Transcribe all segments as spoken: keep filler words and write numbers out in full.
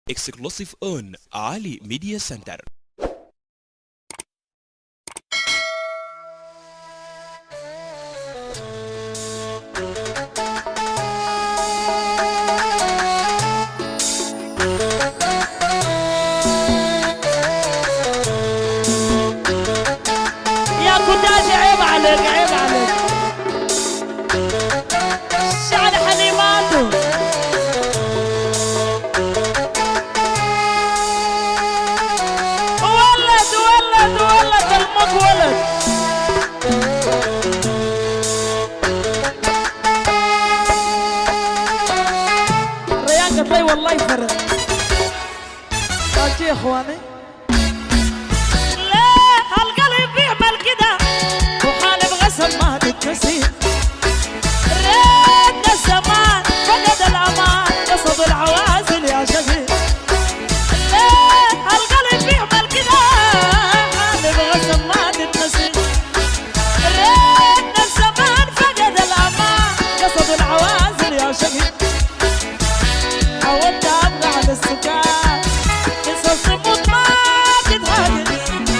Exclusive on Ali Media Center. يا كوتاجي عيب عليك عيب عليك شعر حليماته ولد ولد ولد المك ولد ريان قطي والله يفرق قالت يا اخواني ما تتنسي ريتنا الزمان فقد الأمان قصد العوازل يا شقي ليه هالقلب بيعمل كده حالب غصب ما تتنسي ريتنا الزمان فقد الأمان قصد العوازل يا شقي حاولت أبقى على السكان قصص موت ما تتهاجر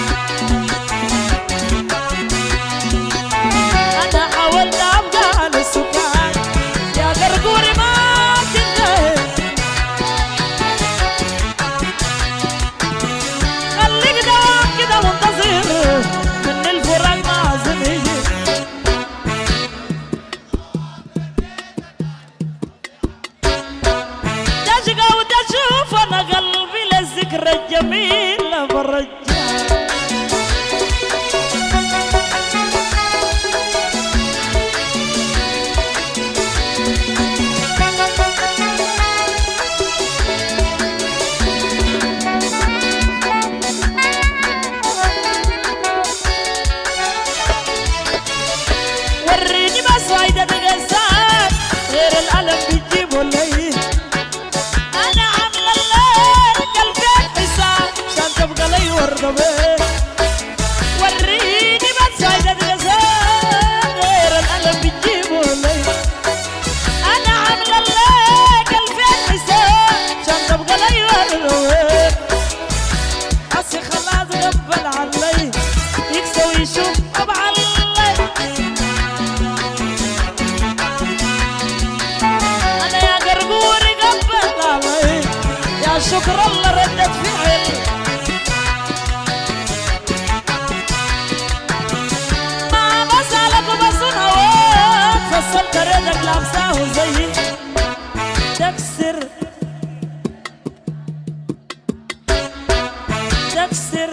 الجميلة بالرجال وريني بس وايدة تقسان غير الألم بيجيبه الليل وريني بس عايزة تغسل غير القلب بتجيبه لي أنا عاملة لك ألفين حساب عشان تبقى لي ورد أصي خلاص غفل علي يكسى ويشوف طبعا أنا يا قرقوري غفل علي يا شكر الله ردت فعل وصلت ريدك لابساه زي تكسر تكسر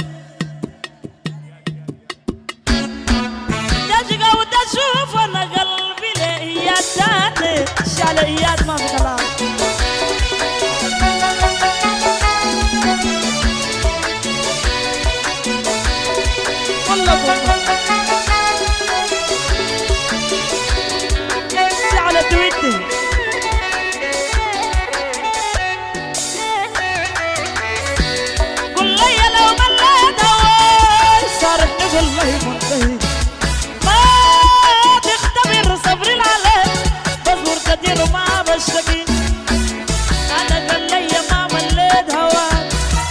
تشقى وتشوف انا قلبي لإياد تاني شعل إياد ما في كلام والله تويتي قل لي لو مليت هواي صارحني بالله منتهي ما تختبر صبري العليك بصبر كتير وما بشتكي انا قل لي ما مليت هواي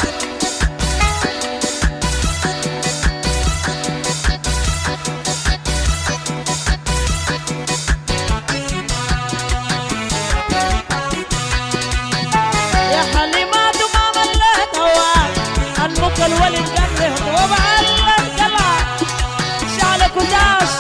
الولد قال له وبعلم قلع شعلك وداش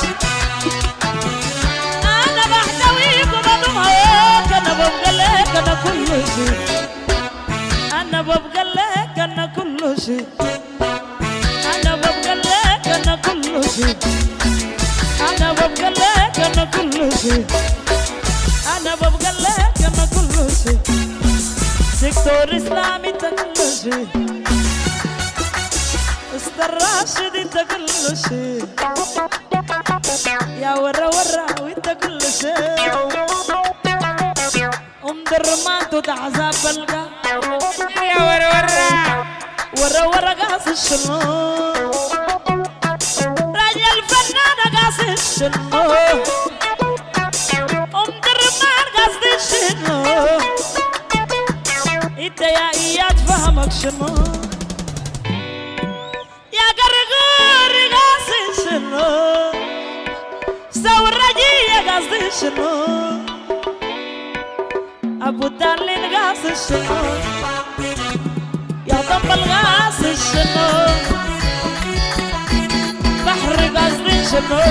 انا بحتويك وبضم هواك انا ببقى لك انا كل شيء انا ببقى لك انا كل شيء انا ببقى لك انا كل شيء انا ببقى لك انا كل شيء انا ببقى لك انا كل شيء سيكتور اسلامي كل شيء الراشد انت كل شيء يا ورا ورا وانت كل شيء ام درمان تتعذب بلقى يا ورا ورا ورا ورا قاس الشنو راجل فنان قاس الشنو ام درمان قاس الشنو انت يا إياد فهمك شنو يا قرقور قاسي شنو سور رجي قاسي شنو أبو دالين قاسي شنو يا طبل قاسي شنو بحر قاسي شنو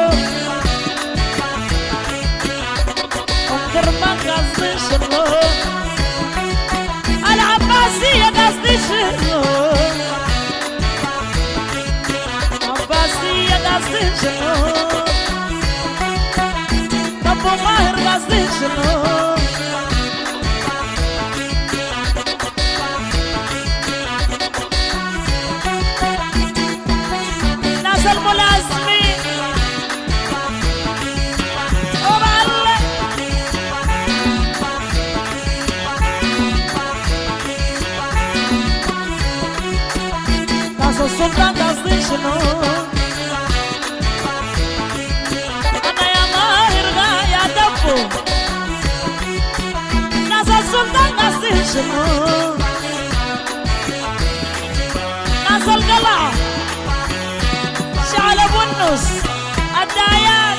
كرمان قاسي شنو العباسية قاسي شنو عباسية قاسي شنو أبو ماهر قاسي شنو ناس الملازمين وبعلق ناس السلطان قاسي شنو أنا يا ماهر يا دبو ناس السلطان قاسي شنو ناس القلعة شعل ابو النص الدايات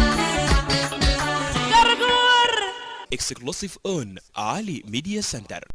Exclusive on Ali Media Center.